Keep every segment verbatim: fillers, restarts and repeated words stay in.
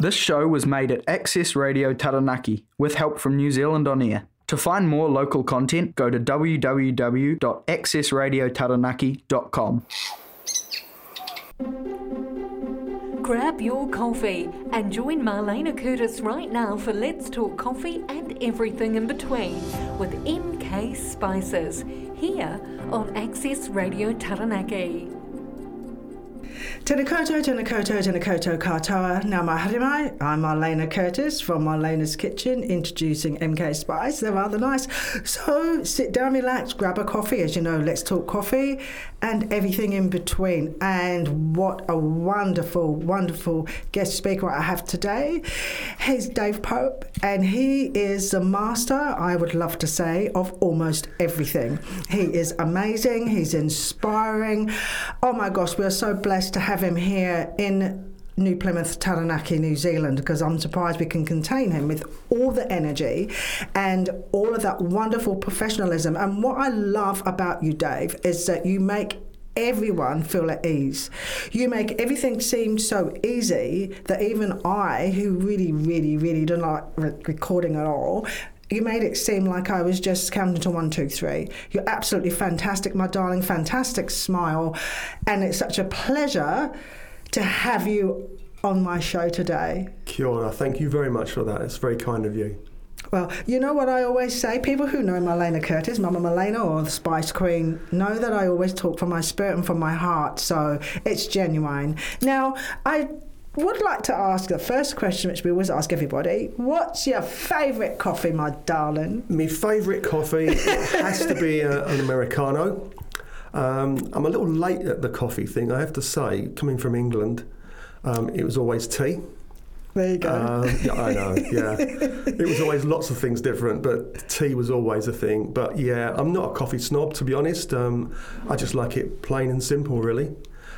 This show was made at Access Radio Taranaki with help from New Zealand On Air. To find more local content, go to w w w dot access radio taranaki dot com. Grab your coffee and join Marlena Curtis right now for Let's Talk Coffee and everything in between with M K Spices here on Access Radio Taranaki. Tēnā koutou, tēnā koutou, tēnā koutou katoa. Nā mahare mai. I'm Marlena Curtis from Marlena's Kitchen, introducing M K Spice. They're rather nice. So sit down, relax, grab a coffee. As you know, Let's Talk Coffee and everything in between. And what a wonderful, wonderful guest speaker I have today. He's Dave Pope, and he is the master, I would love to say, of almost everything. He is amazing. He's inspiring. Oh my gosh, we're so blessed to have him here in New Plymouth, Taranaki, New Zealand, because I'm surprised we can contain him with all the energy and all of that wonderful professionalism. And what I love about you, Dave, is that you make everyone feel at ease. You make everything seem so easy that even I, who really, really, really don't like re- recording at all, you made it seem like I was just counting to one, two, three. You're absolutely fantastic, my darling, fantastic smile. And it's such a pleasure to have you on my show today. Kia ora. Thank you very much for that. It's very kind of you. Well, you know what I always say? People who know Marlena Curtis, Mama Marlena or the Spice Queen, know that I always talk from my spirit and from my heart. So it's genuine. Now, I would like to ask the first question, which we always ask everybody. What's your favourite coffee, my darling? My favourite coffee has to be a, an Americano. Um, I'm a little late at the coffee thing, I have to say. Coming from England, um, it was always tea. There you go. Um, yeah, I know, yeah. It was always lots of things different, but tea was always a thing. But yeah, I'm not a coffee snob, to be honest. Um, I just like it plain and simple, really.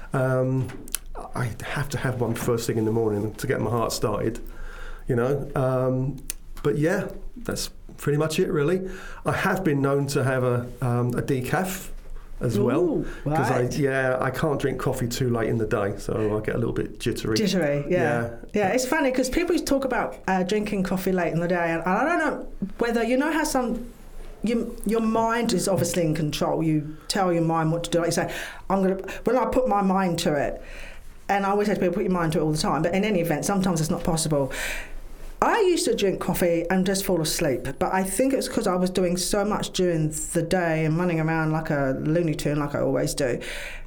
Um, I have to have one first thing in the morning to get my heart started, you know. Um, but yeah, that's pretty much it, really. I have been known to have a, um, a decaf as Ooh, well, because right. I yeah I can't drink coffee too late in the day, so I get a little bit jittery. Jittery, yeah, yeah. yeah. It's funny because people talk about uh, drinking coffee late in the day, and I don't know whether you know how some. You, your mind is obviously in control. You tell your mind what to do. Like you say, I'm gonna. When I put my mind to it, and I always say to people, put your mind to it all the time. But in any event, sometimes it's not possible. I used to drink coffee and just fall asleep, but I think it's because I was doing so much during the day and running around like a Looney Tune, like I always do.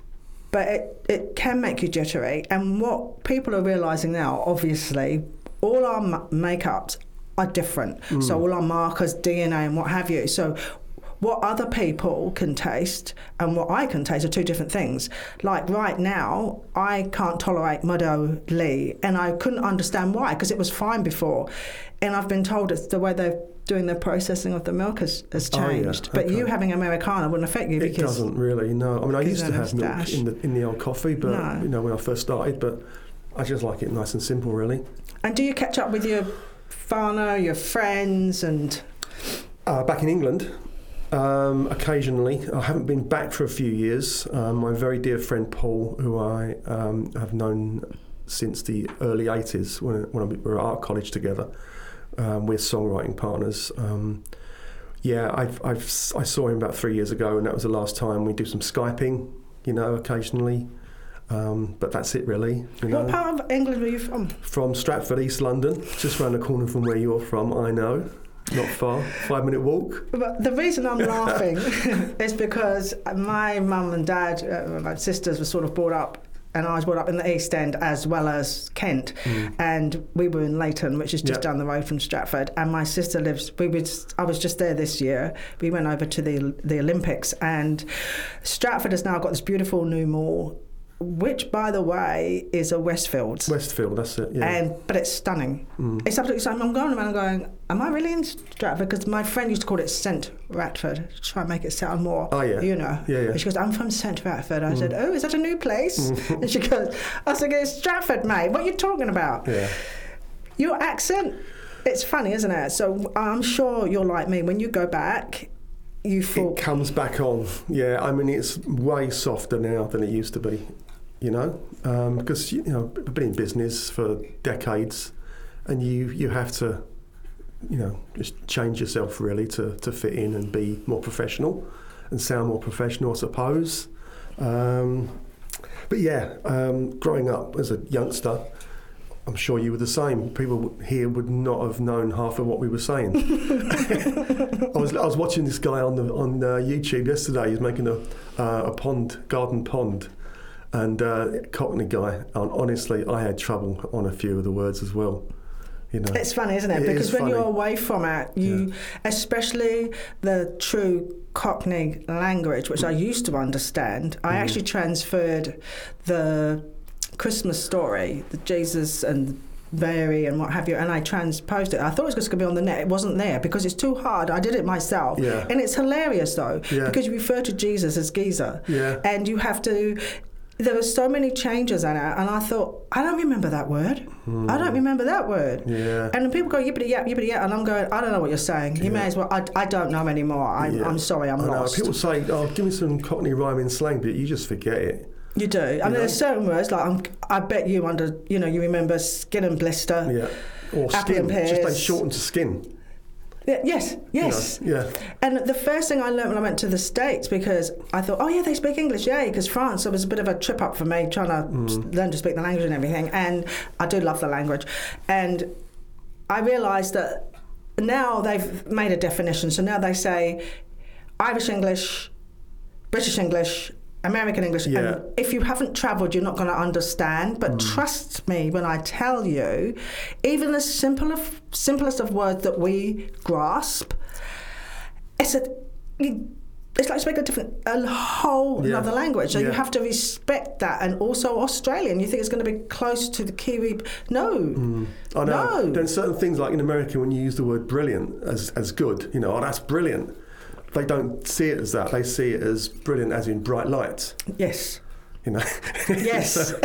But it, it can make you jittery. And what people are realising now, obviously, all our m- makeups are different. Mm. So all our markers, D N A and what have you. So what other people can taste and what I can taste are two different things. Like right now, I can't tolerate Mudo Lee, and I couldn't understand why, because it was fine before. And I've been told it's the way they're doing the processing of the milk has, has changed. Oh, yeah. Okay. But you having Americano wouldn't affect you. It because doesn't really, no. I mean, I used to have milk dash. in the in the old coffee, but No. you know, when I first started, but I just like it nice and simple, really. And do you catch up with your whānau, your friends, and Uh, back in England, um, occasionally. I haven't been back for a few years. Um, my very dear friend Paul, who I um, have known since the early eighties, when, when we were at art college together, um, we're songwriting partners. Um, yeah, I've, I've, I saw him about three years ago, and that was the last time. We do some Skyping, you know, occasionally. Um, but that's it, really. You know. What part of England were you from? From Stratford, East London, just round the corner from where you're from, I know. Not far, five minute walk. But the reason I'm laughing is because my mum and dad, uh, my sisters were sort of brought up, and I was brought up in the East End as well as Kent, mm. and we were in Leighton, which is just yeah. down the road from Stratford. And my sister lives. We was. I was just there this year. We went over to the the Olympics, and Stratford has now got this beautiful new mall, which, by the way, is a Westfields. Westfield, that's it, yeah. And, but it's stunning. Mm. It's absolutely stunning. I'm going around and going, am I really in Stratford? Because my friend used to call it Saint Ratford, to try and make it sound more, oh, yeah. you know. Yeah, yeah. And she goes, I'm from Saint Ratford. I mm. said, oh, is that a new place? Mm. And she goes, I said, it's Stratford, mate. What are you talking about? Yeah. Your accent, it's funny, isn't it? So I'm sure you're like me. When you go back, you feel... It comes back on. Yeah, I mean, it's way softer now than it used to be. You know, um, because, you know, I've been in business for decades, and you you have to, you know, just change yourself really to, to fit in and be more professional and sound more professional, I suppose. Um, but yeah, um, growing up as a youngster, I'm sure you were the same. People here would not have known half of what we were saying. I was I was watching this guy on the on uh, YouTube yesterday. He was making a uh, a pond, garden pond, and uh, Cockney guy. And honestly, I had trouble on a few of the words as well. You know, it's funny, isn't it? it because is when funny. you're away from it, you, Yeah. especially the true Cockney language, which I used to understand, I Mm. actually transferred the Christmas story, the Jesus and Mary and what have you, and I transposed it. I thought it was just going to be on the net. It wasn't there because it's too hard. I did it myself. Yeah. And it's hilarious, though, Yeah. because you refer to Jesus as geezer. Yeah. And you have to... There were so many changes in it, and I thought, I don't remember that word. Mm. I don't remember that word. Yeah. And then people go, yippity yap, yippity yap, and I'm going, I don't know what you're saying. You Yeah. may as well, I, I don't know anymore. I'm, Yeah. I'm sorry, I'm I know. lost. People say, "Oh, give me some Cockney rhyming slang," but you just forget it. You do. I mean, know? there's certain words, like, I'm, I bet you under, you know, you remember skin and blister. Yeah. Or Apple skin. and pears. Just they shorten to skin. Yeah, yes, you yes. know. Yeah. And the first thing I learned when I went to the States, because I thought, oh yeah, they speak English, yay, because France, it was a bit of a trip up for me trying to Mm. learn to speak the language and everything, and I do love the language. And I realised that now they've made a definition, so now they say Irish English, British English, American English, Yeah. and if you haven't travelled, you're not going to understand. But trust me when I tell you, even the simple of, simplest of words that we grasp, it's a, it's like speaking a different, a whole Yeah. another language. So you Yeah. have to respect that. And also Australian, you think it's going to be close to the Kiwi? No, Mm. I know. no. There's certain things like in America when you use the word brilliant as as good, you know, oh, that's brilliant. They don't see it as that. They see it as brilliant as in bright lights, Yes. you know. Yes. So-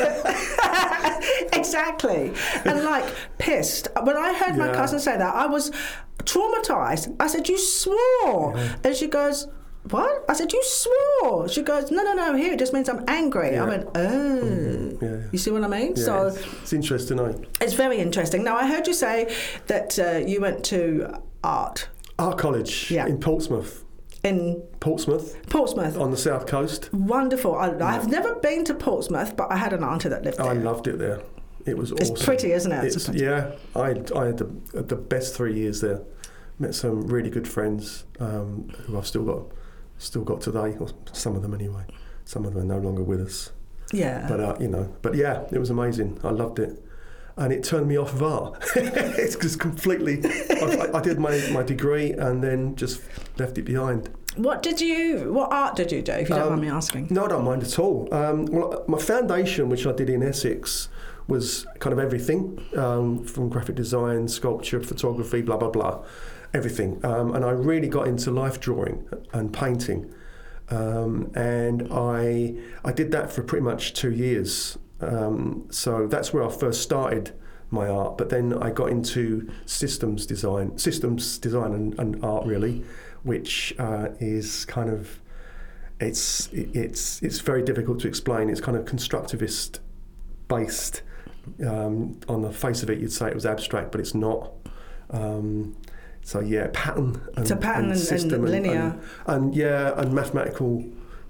Exactly. And like pissed. When I heard my Yeah. cousin say that, I was traumatised. I said, you swore. Yeah. And she goes, what? I said, you swore. She goes, no, no, no, here it just means I'm angry. Yeah. I went, oh. yeah. You see what I mean? Yeah, So it's, it's interesting, eh? it's very interesting. Now, I heard you say that uh, you went to art Art College Yeah. in Portsmouth. in Portsmouth, Portsmouth. on the south coast. Wonderful. I, I've never been to Portsmouth, but I had an auntie that lived there. I loved it there. It was It's awesome. pretty, isn't it? It's, yeah, I I had the the best three years there. Met some really good friends um, who I've still got still got today, or some of them anyway. Some of them are no longer with us. Yeah. But uh, you know, but yeah, it was amazing. I loved it, and it turned me off of art. It's just completely. I, I did my, my degree and then just left it behind. What did you? What art did you do? If you don't Um, mind me asking. No, I don't mind at all. Um, well, my foundation, which I did in Essex, was kind of everything, um, from graphic design, sculpture, photography, blah, blah, blah, everything. Um, and I really got into life drawing and painting. Um, and I I did that for pretty much two years. Um, so that's where I first started my art. But then I got into systems design, systems design and, and art, really, which uh, is kind of... It's it's it's very difficult to explain. It's kind of constructivist based. Um, on the face of it, you'd say it was abstract, but it's not. Um, so yeah, pattern. And, It's a pattern and- and system linear. and, and yeah, and mathematical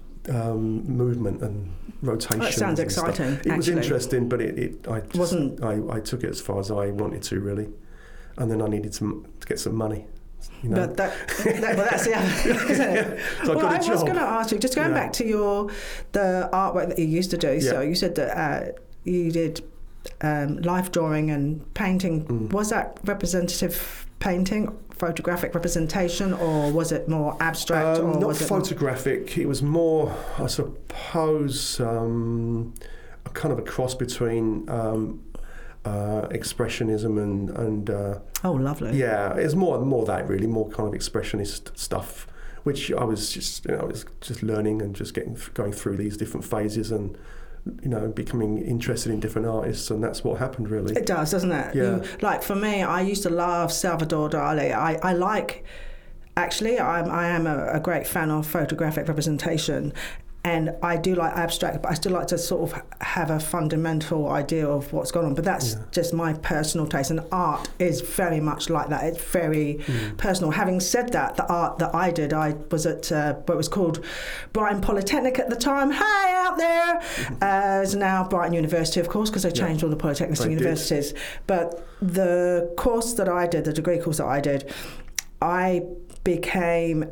um, movement and rotation. Oh, that sounds exciting, It was actually. interesting, but it, it I just, Wasn't- I, I took it as far as I wanted to, really, and then I needed to, to get some money. You know? But that, that well, that's the other, isn't it? So I well, got a I was job. going to ask you, just going Yeah. back to your the artwork that you used to do. So Yeah. you said that uh, you did um, life drawing and painting. Mm. Was that representative painting, photographic representation, or was it more abstract? Um, or not was it photographic. It was more, I suppose, um, a kind of a cross between um, uh, expressionism and and uh, Oh, lovely. yeah, it's more more that really, more kind of expressionist stuff, which I was just you know I was just learning and just getting going through these different phases and you know becoming interested in different artists, and that's what happened really. It does, doesn't it? Yeah. You, like for me, I used to love Salvador Dali. I, I like, actually, I'm, I am a, a great fan of photographic representation. And I do like abstract, but I still like to sort of have a fundamental idea of what's going on. But that's yeah. just my personal taste. And art is very much like that. It's very mm. personal. Having said that, the art that I did, I was at uh, what was called Brighton Polytechnic at the time. Hey, out there! Uh, it's now Brighton University, of course, because they changed yeah. all the polytechnics to universities. Did. But the course that I did, the degree course that I did, I became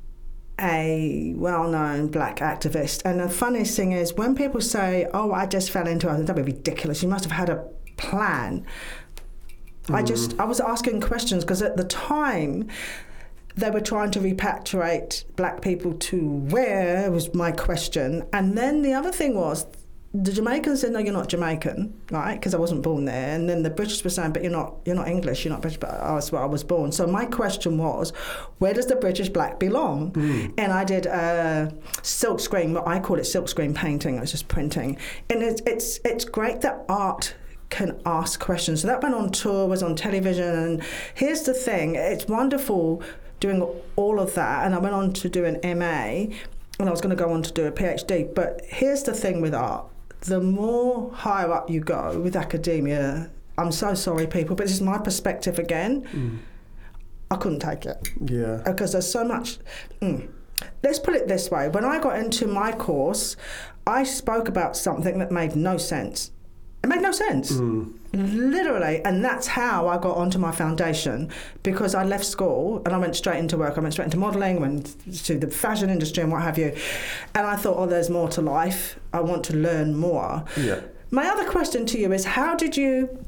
a well-known black activist. And the funniest thing is when people say, oh, I just fell into it, that would be ridiculous, you must have had a plan. Mm. I just I was asking questions because at the time they were trying to repatriate black people to where, was my question. And then the other thing was the Jamaicans said, no, you're not Jamaican, right? Because I wasn't born there. And then the British were saying, but you're not you're not English, you're not British, but that's where I was born. So my question was, where does the British black belong? Mm. And I did a silk screen, what I call it silk screen painting. I was just printing. And it's it's it's great that art can ask questions. So that went on tour, was on television. And here's the thing, it's wonderful doing all of that. And I went on to do an M A, and I was going to go on to do a PhD. But here's the thing with art. The more higher up you go with academia, I'm so sorry, people, but this is my perspective again. Mm. I couldn't take it. Yeah. Because there's so much. Mm. Let's put it this way. When I got into my course, I spoke about something that made no sense. It made no sense. Mm. Literally. And that's how I got onto my foundation, because I left school and I went straight into work. I went straight into modelling, went to the fashion industry and what have you. And I thought, oh, there's more to life. I want to learn more. Yeah. My other question to you is, how did you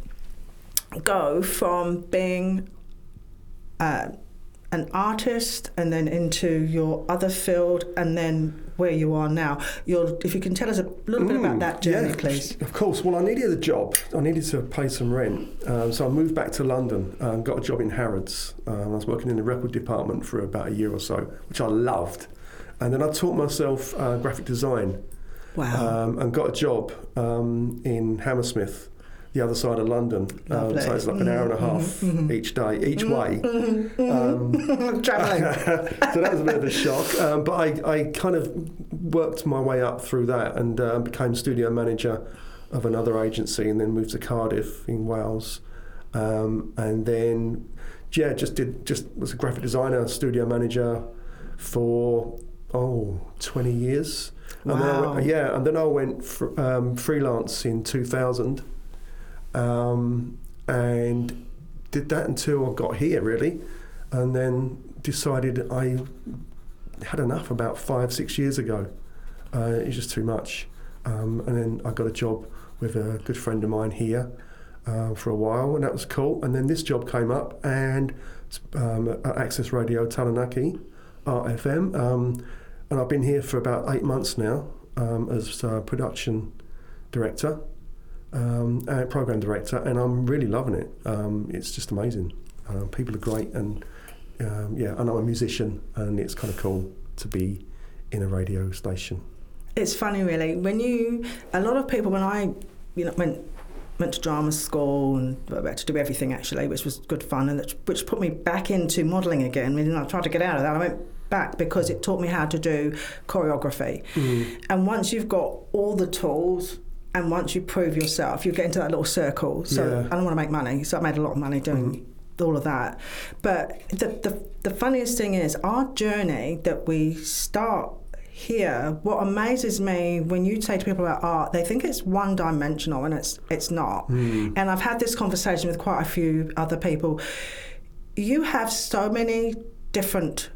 go from being uh, an artist and then into your other field and then where you are now? You're, if you can tell us a little mm, bit about that journey, yeah, please. Of course. Well, I needed a job. I needed to pay some rent. Um, so I moved back to London and got a job in Harrods. Um, I was working in the record department for about a year or so, which I loved. And then I taught myself uh, graphic design. Wow. Um, and got a job um, in Hammersmith, the other side of London. Um, so it's like an hour and a half mm-hmm. each day, each way. Mm-hmm. Um, Travelling. So that was a bit of a shock. Um, but I, I kind of worked my way up through that and uh, became studio manager of another agency, and then moved to Cardiff in Wales. Um, and then, yeah, just did just was a graphic designer, studio manager for, oh, twenty years. Wow. And then I went, yeah, and then I went fr- um, freelance in two thousand. Um, and did that until I got here, really, and then decided I had enough about five, six years ago. Uh, it was just too much. Um, and then I got a job with a good friend of mine here uh, for a while, and that was cool. And then this job came up, and um, at Access Radio Taranaki, R F M, um, and I've been here for about eight months now um, as uh, production director. Um, uh, program director, and I'm really loving it. Um, it's just amazing. Um, people are great, and um, yeah, and I'm a musician, and it's kind of cool to be in a radio station. It's funny, really, when you. A lot of people, when I, you know, went went to drama school and I had to do everything actually, which was good fun, and that, which put me back into modelling again. I mean, I tried to get out of that. I went back because it taught me how to do choreography, mm. and once you've got all the tools. And once you prove yourself, you get into that little circle. So yeah. I don't want to make money, so I made a lot of money doing mm-hmm. all of that. But the, the the funniest thing is our journey that we start here. What amazes me when you say to people about art, they think it's one-dimensional, and it's it's not. Mm. And I've had this conversation with quite a few other people. You have so many different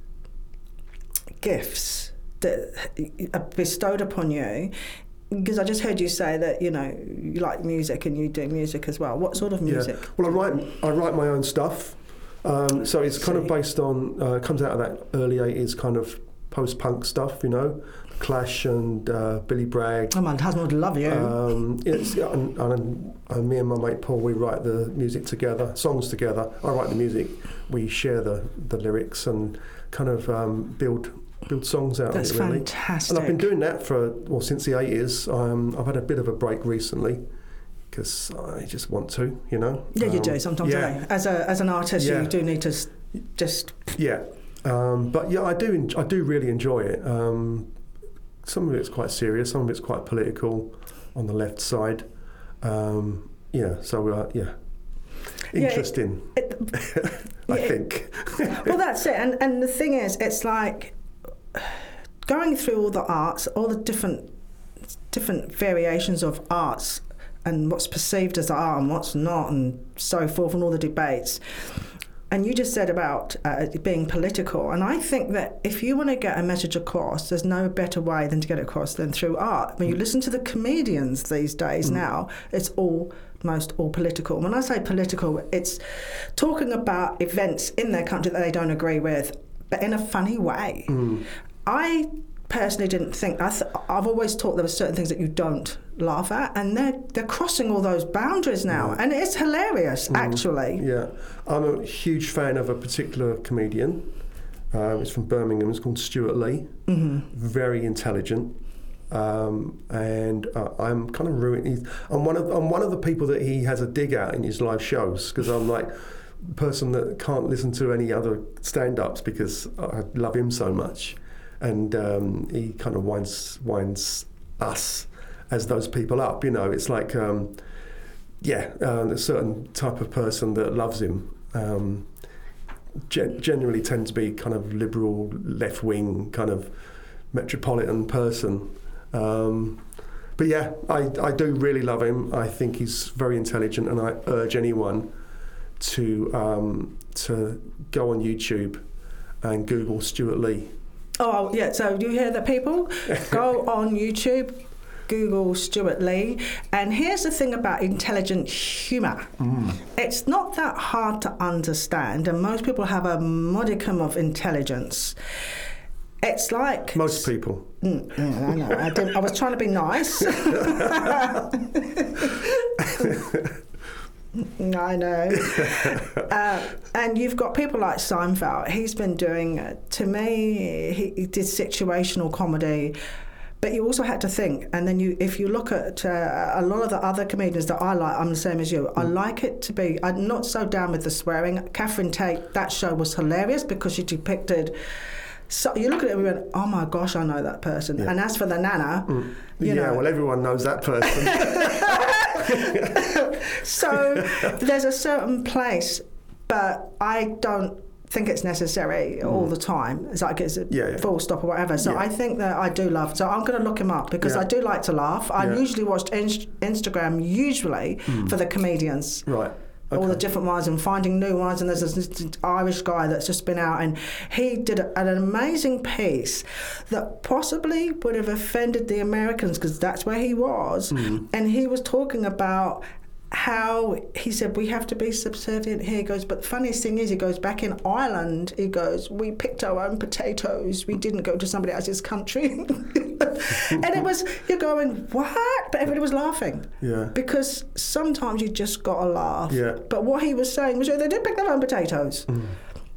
gifts that are bestowed upon you. Because I just heard you say that, you know, you like music and you do music as well. What sort of music? Yeah. Well, I write I write my own stuff. Um, so it's kind of based on, uh, comes out of that early eighties kind of post-punk stuff, you know, Clash and uh, Billy Bragg. Oh, my husband would love you. Um, it's, and, and, and me and my mate Paul, we write the music together, songs together. I write the music. We share the, the lyrics and kind of um, build... build songs out That's of it, really. That's fantastic. And I've been doing that for, well, since the eighties. Um, I've had a bit of a break recently because I just want to, you know. Yeah, um, you do sometimes. Yeah. Eh? As a as an artist, yeah. you do need to just. Yeah, um, but yeah, I do. I do really enjoy it. Um, some of it's quite serious, some of it's quite political on the left side. Um, yeah, so uh, yeah, interesting. Yeah, it, it, I yeah, think. Well, that's it. And and the thing is, it's like going through all the arts, all the different different variations of arts, and what's perceived as art and what's not, and so forth, and all the debates. And you just said about uh, being political, and I think that if you want to get a message across, there's no better way than to get it across than through art. When you listen to the comedians these days mm. now, it's almost all political. When I say political, it's talking about events in their country that they don't agree with, but in a funny way. Mm. I personally didn't think, I th- I've always thought there were certain things that you don't laugh at, and they're, they're crossing all those boundaries now, yeah. and it's hilarious, mm. actually. Yeah, I'm a huge fan of a particular comedian. Uh, it's from Birmingham, it's called Stuart Lee. Mm-hmm. Very intelligent. Um, and uh, I'm kind of ruining. I'm one of I'm one of the people that he has a dig at in his live shows, because I'm like the person that can't listen to any other stand-ups because I love him so much. And um, he kind of winds winds us as those people up. You know, it's like, um, yeah, uh, a certain type of person that loves him um, gen- generally tends to be kind of liberal, left-wing, kind of metropolitan person. Um, but yeah, I, I do really love him. I think he's very intelligent, and I urge anyone to um, to go on YouTube and Google Stuart Lee. Oh, yeah, so you hear that, people? Go on YouTube, Google Stuart Lee, and here's the thing about intelligent humour. Mm. It's not that hard to understand, and most people have a modicum of intelligence. It's like... Most people. Mm, yeah, I know, I, didn't, I was trying to be nice. I know. uh, and you've got people like Seinfeld. He's been doing, uh, to me, he, he did situational comedy, but you also had to think. And then you, if you look at uh, a lot of the other comedians that I like, I'm the same as you. Mm. I like it to be, I'm not so down with the swearing. Catherine Tate, that show was hilarious because she depicted... So you look at it and we went, oh my gosh, I know that person. Yeah. And as for the Nana, mm. you yeah, know... well, everyone knows that person. So there's a certain place, but I don't think it's necessary mm. all the time. It's like it's a yeah, yeah. full stop or whatever. So yeah. I think that I do love... So I'm going to look him up because yeah. I do like to laugh. I yeah. usually watch inst- Instagram, usually, mm. for the comedians. Right. Okay. All the different ones and finding new ones, and there's this, this Irish guy that's just been out, and he did a, an amazing piece that possibly would have offended the Americans because that's where he was, mm. and he was talking about how he said we have to be subservient here. He goes, but the funniest thing is, he goes, back in Ireland, he goes, we picked our own potatoes, we didn't go to somebody else's country. And it was, you're going, what? But everybody was laughing. Yeah. Because sometimes you just got to laugh. Yeah. But what he was saying was, they did pick their own potatoes. Mm.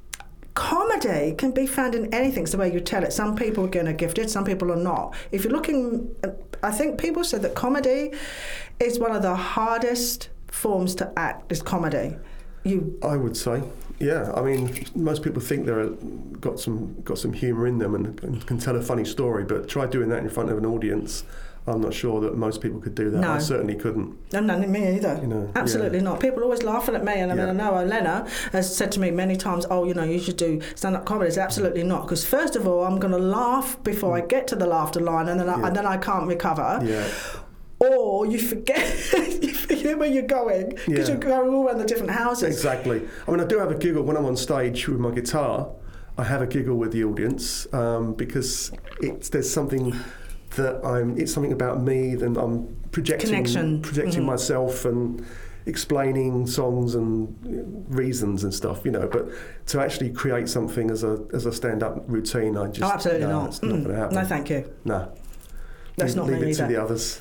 Comedy can be found in anything. It's the way you tell it. Some people are going to gift it, some people are not. If you're looking, I think people said that comedy is one of the hardest forms to act, is comedy. You, I would say, yeah. I mean, most people think they're got some got some humour in them and, and can tell a funny story, but try doing that in front of an audience. I'm not sure that most people could do that. No. I certainly couldn't. No, no, me either. You know, Absolutely yeah. not. People are always laughing at me, and I mean, yeah. I know Lena has said to me many times, oh, you know, you should do stand-up comedy. It's absolutely not, because first of all, I'm going to laugh before mm. I get to the laughter line, and then I, yeah. and then I can't recover. Yeah. Or you forget, you forget where you're going, because yeah. you're going all around the different houses. Exactly. I mean, I do have a giggle when I'm on stage with my guitar. I have a giggle with the audience um, because it's there's something that I'm. It's something about me that I'm projecting, Connection. projecting mm-hmm. myself and explaining songs and reasons and stuff. You know, but to actually create something as a as a stand-up routine, I just oh, absolutely no, not. It's mm. not going to happen. No, thank you. No. That's leave, not leave me it either. to the others.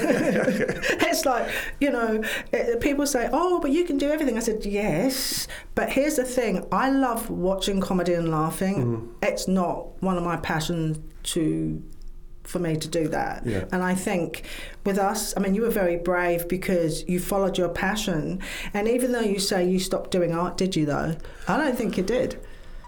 It's like, you know, it, people say, oh, but you can do everything. I said, yes, but here's the thing. I love watching comedy and laughing. Mm. It's not one of my passions to for me to do that. Yeah. And I think with us, I mean, you were very brave because you followed your passion. And even though you say you stopped doing art, did you though? I don't think you did.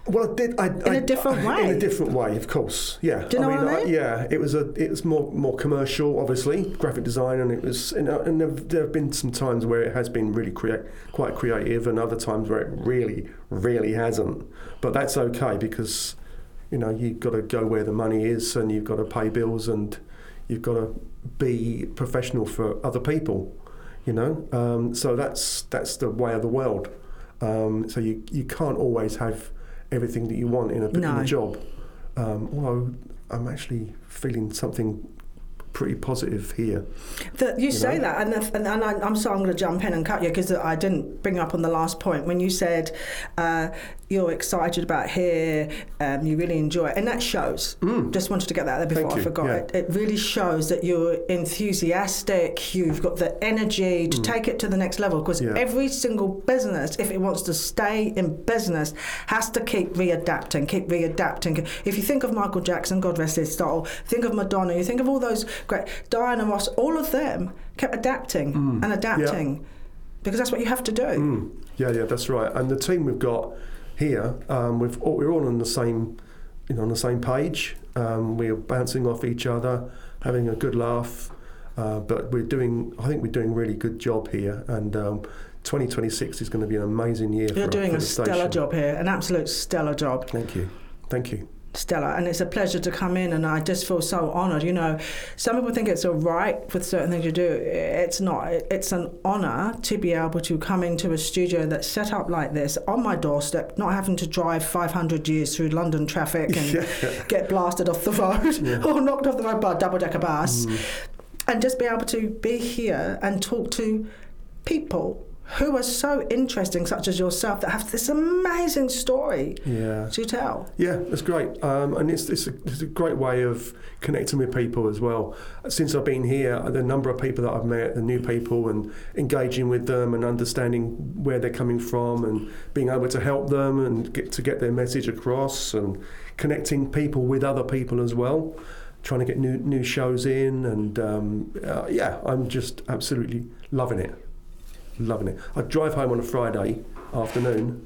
Well, I did. I, In I, a different I, way? In a different way, of course. Yeah. Do you know I mean, what I mean? yeah, it was a. It was more more commercial, obviously, graphic design, and it was. You know, and there, there have been some times where it has been really create, quite creative, and other times where it really, really hasn't. But that's okay because, you know, you've got to go where the money is, and you've got to pay bills, and you've got to be professional for other people. You know, um, so that's that's the way of the world. Um, so you you can't always have everything that you want in a, No. in a job. Um, although I'm actually feeling something pretty positive here. That you, You say know? that, and, the, and, and I, I'm sorry, I'm going to jump in and cut you because I didn't bring up on the last point when you said uh, you're excited about here, um, you really enjoy it, and that shows. Mm. Just wanted to get that there before Thank I you, forgot yeah. it. It really shows that you're enthusiastic. You've got the energy to Mm. take it to the next level because Yeah. every single business, if it wants to stay in business, has to keep readapting, keep readapting. If you think of Michael Jackson, God rest his soul, think of Madonna, you think of all those great Diana Ross, all of them kept adapting Mm. and adapting because that's what you have to do. Mm. Yeah, yeah, that's right. And the team we've got here, um, we've all, we're all on the same, you know, on the same page. Um, we're bouncing off each other, having a good laugh. Uh, but we're doing, I think we're doing a really good job here. And um, twenty twenty-six is going to be an amazing year. You're for, doing for a the stellar station. job here, an absolute stellar job. Thank you, thank you. Stella, and it's a pleasure to come in, and I just feel so honoured. You know, some people think it's a right with certain things you do. It's not. It's an honour to be able to come into a studio that's set up like this on my doorstep, not having to drive five hundred years through London traffic and Yeah. get blasted off the road Yeah. or knocked off the road by a double-decker bus, Mm. and just be able to be here and talk to people who are so interesting, such as yourself, that have this amazing story Yeah. to tell. Yeah, that's great, um, and it's, it's, a, it's a great way of connecting with people as well. Since I've been here, the number of people that I've met, the new people, and engaging with them and understanding where they're coming from, and being able to help them and get to get their message across, and connecting people with other people as well, trying to get new new shows in, and um, uh, yeah, I'm just absolutely loving it. Loving it. I drive home on a Friday afternoon,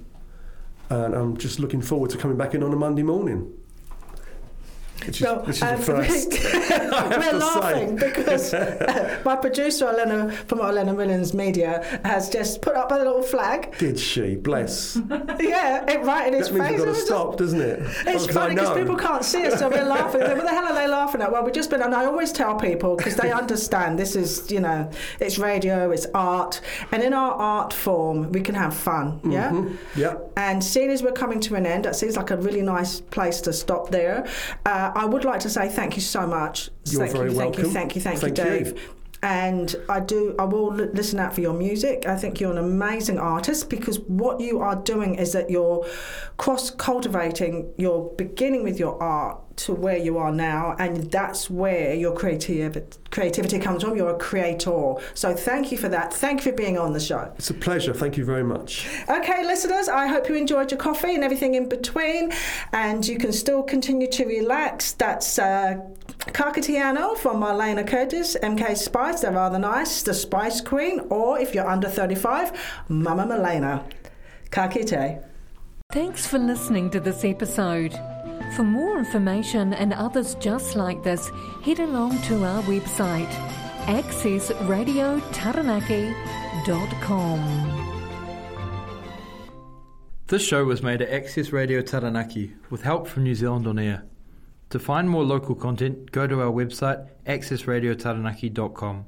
and I'm just looking forward to coming back in on a Monday morning. Which is, Well, which is um, the first. we're laughing because uh, my producer Elena from Elena Millens Media has just put up a little flag. Did she? Bless. Yeah, it right in his That means face. we've got to It was stop, doesn't it? It's Oh, 'cause I funny because know. people can't see us, so we're laughing. What the hell are they laughing at? Well, we've just been, and I always tell people because they understand this is, you know, it's radio, it's art, and in our art form, we can have fun, yeah? Mhm. Yeah. And seeing as we're coming to an end, that seems like a really nice place to stop there. Uh, I would like to say thank you so much. You're thank very you, thank welcome. you, thank you, thank, Thank you, you. Dave. And I do. I will li- listen out for your music. I think you're an amazing artist because what you are doing is that you're cross cultivating. You're beginning with your art to where you are now, and that's where your creative creativity comes from. You're a creator. So thank you for that. Thank you for being on the show. It's a pleasure. Thank you very much. Okay, listeners, I hope you enjoyed your coffee and everything in between, and you can still continue to relax. That's uh, Kakatiano from Marlena Curtis, M K Spice, they're rather nice, the Spice Queen, or if you're under thirty-five, Mama Malena. Kakite. Thanks for listening to this episode. For more information and others just like this, head along to our website, access radio taranaki dot com. This show was made at Access Radio Taranaki with help from New Zealand On Air. To find more local content, go to our website access radio taranaki dot com.